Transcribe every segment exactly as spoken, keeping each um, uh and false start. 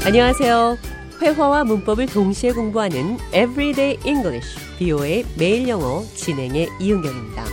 안녕하세요. 회화와 문법을 동시에 공부하는 Everyday English, 비오에이 매일 영어 진행의 이은경입니다.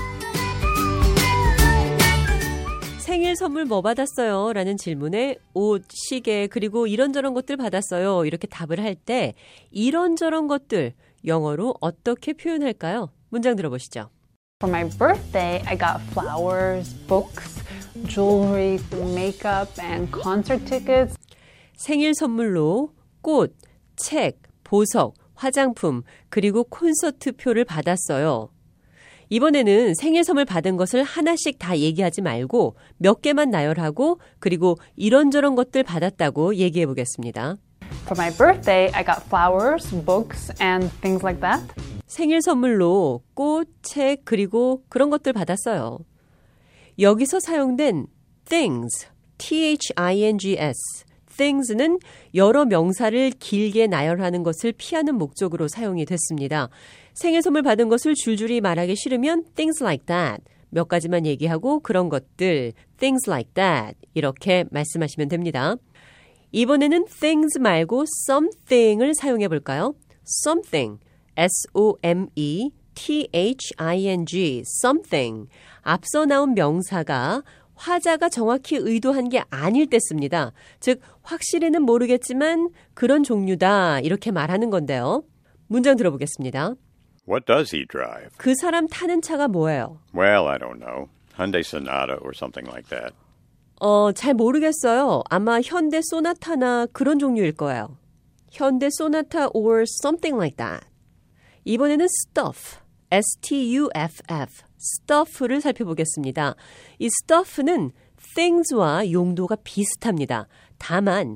생일 선물 뭐 받았어요? 라는 질문에 옷, 시계, 그리고 이런저런 것들 받았어요. 이렇게 답을 할 때 이런저런 것들 영어로 어떻게 표현할까요? 문장 들어보시죠. For my birthday, I got flowers, books, jewelry, makeup, and concert tickets. 생일 선물로 꽃, 책, 보석, 화장품, 그리고 콘서트 표를 받았어요. 이번에는 생일 선물 받은 것을 하나씩 다 얘기하지 말고 몇 개만 나열하고 그리고 이런저런 것들 받았다고 얘기해 보겠습니다. For my birthday, I got flowers, books, and things like that. 생일 선물로 꽃, 책, 그리고 그런 것들 받았어요. 여기서 사용된 things, T-H-I-N-G-S, things는 여러 명사를 길게 나열하는 것을 피하는 목적으로 사용이 됐습니다. 생일 선물 받은 것을 줄줄이 말하기 싫으면 things like that, 몇 가지만 얘기하고 그런 것들, things like that 이렇게 말씀하시면 됩니다. 이번에는 things 말고 something을 사용해 볼까요? something, S-O-M-E-T-H-I-N-G, something. 앞서 나온 명사가 화자가 정확히 의도한 게 아닐 때 씁니다. 즉, 확실히는 모르겠지만 그런 종류다 이렇게 말하는 건데요. 문장 들어보겠습니다. What does he drive? 그 사람 타는 차가 뭐예요? Well, I don't know. Hyundai Sonata or something like that. 어, 잘 모르겠어요. 아마 현대 소나타나 그런 종류일 거예요. 현대 소나타 or something like that. 이번에는 stuff, S-T-U-F-F, stuff를 살펴보겠습니다. 이 stuff는 things와 용도가 비슷합니다. 다만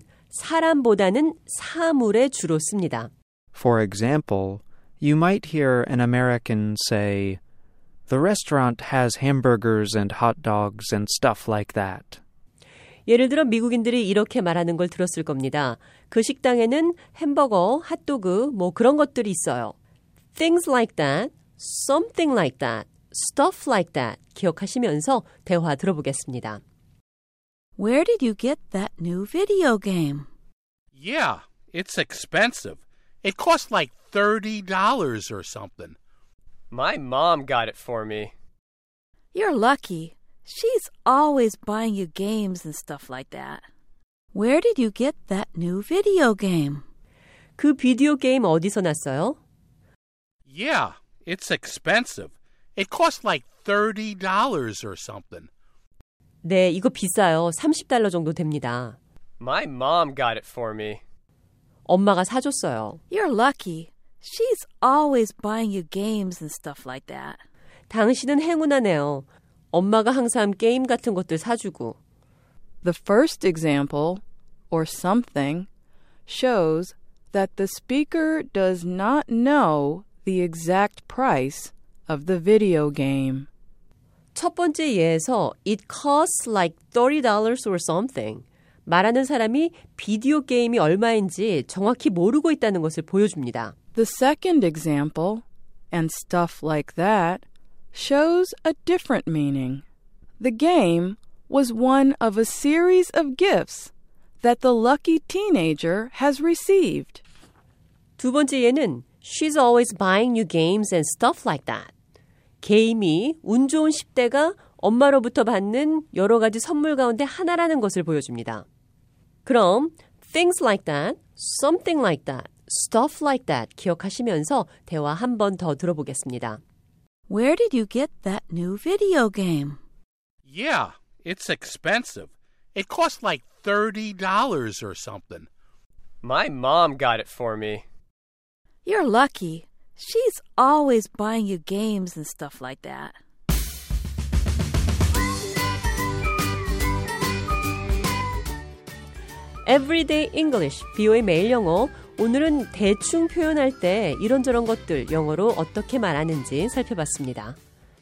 사람보다는 사물에 주로 씁니다. For example, you might hear an American say, "The restaurant has hamburgers and hot dogs and stuff like that." 예를 들어 미국인들이 이렇게 말하는 걸 들었을 겁니다. 그 식당에는 햄버거, 핫도그, 뭐 그런 것들이 있어요. Things like that, something like that, stuff like that 기억하시면서 대화 들어보겠습니다. Where did you get that new video game? Yeah, it's expensive. It costs like thirty dollars or something. My mom got it for me. You're lucky. She's always buying you games and stuff like that. Where did you get that new video game? 그 비디오 게임 어디서 났어요? Yeah, it's expensive. It costs like thirty dollars or something. 네, 이거 비싸요. 삼십 달러 정도 됩니다. My mom got it for me. 엄마가 사줬어요. You're lucky. She's always buying you games and stuff like that. 당신은 행운하네요. 엄마가 항상 게임 같은 것들 사주고. The first example, or something, shows that the speaker does not know the exact price of the video game. 첫 번째 예에서 it costs like thirty dollars or something. 말하는 사람이 비디오 게임이 얼마인지 정확히 모르고 있다는 것을 보여줍니다. The second example, and stuff like that, shows a different meaning. The game was one of a series of gifts that the lucky teenager has received. 두 번째 예는 She's always buying you games and stuff like that. 게임이 운 좋은 십 대가 엄마로부터 받는 여러 가지 선물 가운데 하나라는 것을 보여줍니다. 그럼 things like that, something like that, stuff like that 기억하시면서 대화 한 번 더 들어보겠습니다. Where did you get that new video game? Yeah, it's expensive. It costs like thirty dollars or something. My mom got it for me. You're lucky. She's always buying you games and stuff like that. Everyday English, 비오에이 매일 영어. 오늘은 대충 표현할 때 이런저런 것들 영어로 어떻게 말하는지 살펴봤습니다.